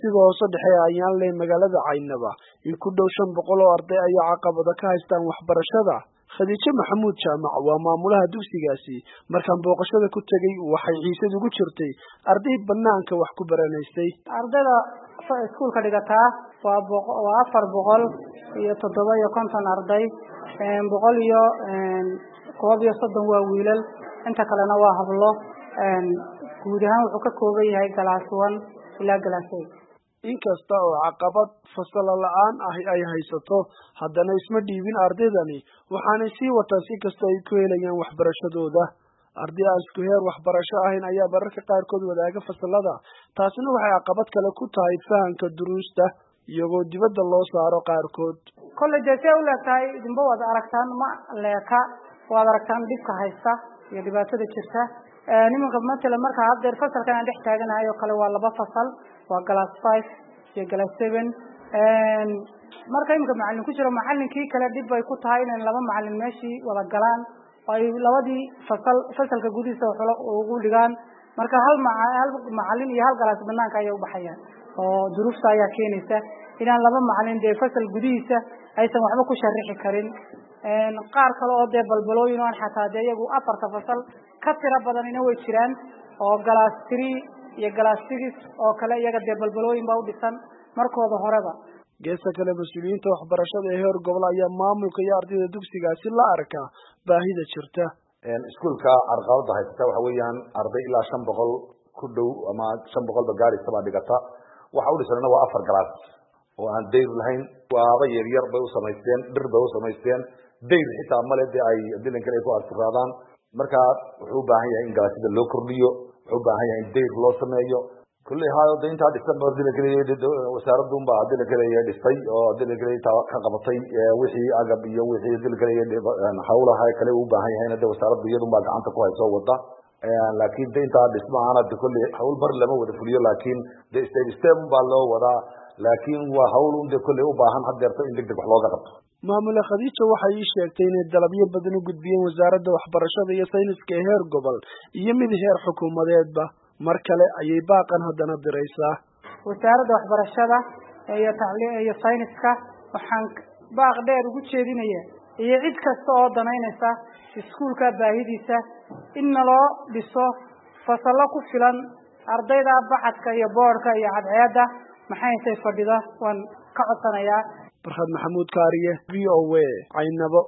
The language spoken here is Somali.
dugsiga hoose dhexe ayaan leh magaalada Caynaba in ku dhow 500 oo arday ay caqabado ka haystaan waxbarashada. Khadiija Maxamuud Jaamac waa maamulaha dugsigaasi markaan booqashada ku tagay waxay xiisad ugu jirtay arday banaanka wax ku baranaysay. Ardayda iskuulka dhigata waa 457 arday, 130 waa wiilal, inta kalena waa hablo. guud ahaan wuxuu ka kooban yahay class 1 ilaa class 8. inkasta oo caqabad fasal la'aan ah ay haysato haddana isma dhiibin ardaydani waxaanay sii wataan si kasta ay ku helayaan waxbarashadooda. arday aan isku heer waxbarasho ahayn ayaa bararka qaarkood wadaaga fasalada, taasina waxay caqabad kale ku tahay fahamka duruusta iyagoo dibadda loo saaro qaarkood. College ay u leedahay idinba wada aragtaan ma leeka wada aragtaan dhibka haysta iyo dhibaatada jirta. nimanka matala marka hadda fasalkan aan dhex taaganahay oo kale waa 2 fasal, waa class 5 iyo class 7. marka imka macallin ku jiro macallinkii kale dib bay ku tahay in laba macallin meeshii wada galaan oo ay labadii fasalka gudihiisa ugu dhigaan. marka hal macallin iyo hal class banaanka ay u baxayaan oo duruufta ayaa keenaysa inaan laba macallin de fasal gudihiisa aysan waxba ku sharixi karin. qaar kale oo de balbalooyin oo xataa de iyagu 4 fasal ka tira badan inay way jiraan oo class 3 iyo class 6 oo kale iyaga de balbalooyin baa u dhisan markooda horeba. geesta kale mas'uuliyiinta waxbarashada ee heer gobol ayaa maamulka iyo ardayda dugsigaasi la arkaa baahida jirta. iskuulka arqalada haysta waxa weeyaan arday ilaa 500 ku dhow ama 500 ba gaari sabaa dhigata. waxa u dhisana waa 4 class oo aan dayr lahayn, waaba yar bay u samaysteen, dhir bay u samaysteen, dayr xitaa male de ay dilan kale ku asraadaan. marka wuxuu u baahan yahay in galaasida loo kordhiyo, wuxuu u baahan yahay in dayr loo sameeyo. kulli hayo inta dhisan baa dilan kale wasaaraddu baa dilan kale dhistay oo dilan kale ka qabatay wixii agab iyo wixii dilan kale hawlaha kale u baahan yahay in wasaaraddu iyadu ma gacanta ku hayso wada. laakiin inta dhismaana kulli hawl bar lama wada fuliyo, laakiin step baa loo wadaa, laakiin waa hawl kulli u baahan hadeerto in degdeg wax looga qabto. maamula Khadiija waxay ii sheegtay in dalabyo badan u gudbiyeen wasaaradda waxbarashada iyo sayniska ee heer gobol iyo mid heer xukuumadeedba. mar kale ayay baaqan haddana diraysaa wasaaradda waxbarashada iyo tacliinta iyo sayniska. waxaan baaq dheer ugu jeedinayaa iyo cid kasta oo danaynaysa iskuulka baahidiisa in loo dhiso fasalo ku filan ardayda baxadka iyo boorka iyo cadceeda maxay tahay fadhida waan ka codsanayaa. Farxad Maxamuud Kaariye, VOA, Caynabo.